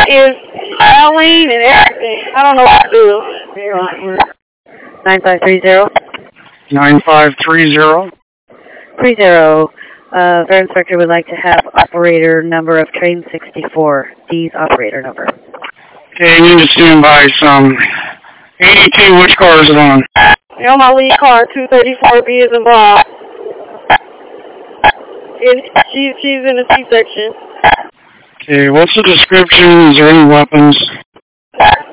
is Eileen and everything. I don't know what to do. 9530. 9530. 30. Fire inspector would like to have operator number of train 64. D's operator number. Okay, you need to stand by some 82. Which car is it on? You're on my lead car, 234B is involved. And she's in the C-section. Okay, what's the description? Is there any weapons?